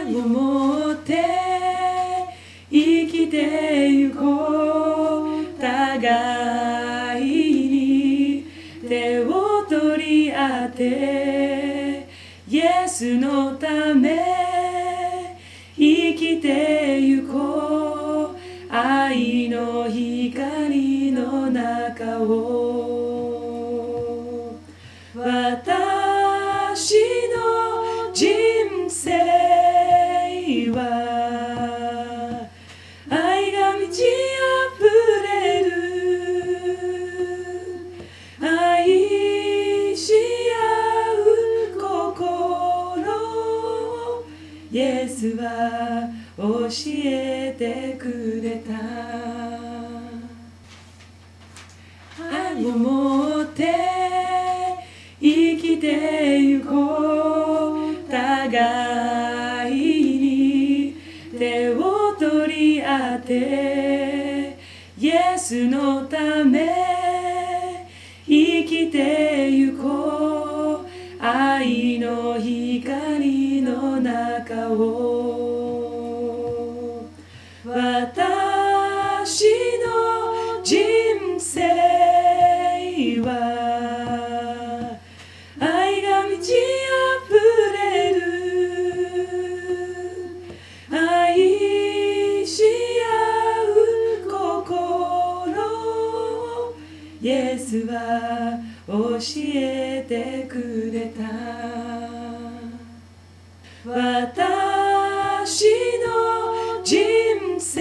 愛を持って生きてゆこう。互いに手を取り合ってイエスのため生きてゆこう。愛の光の中を。私の人生は愛が満ち溢れる。愛し合う心、イエスは教えてくれた。愛を持って生きてゆこう。互いに手を取り合ってイエスのため生きてゆこう。愛の光の中を。私の人生は愛が満ち溢れる。愛し合う心、イエスは教えてくれた。私の人生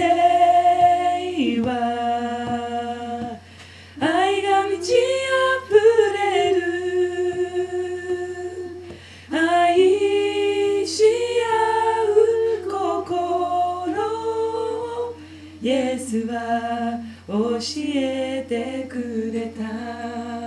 は愛が満ち溢れる。愛し合う心、イエスは教えてくれた。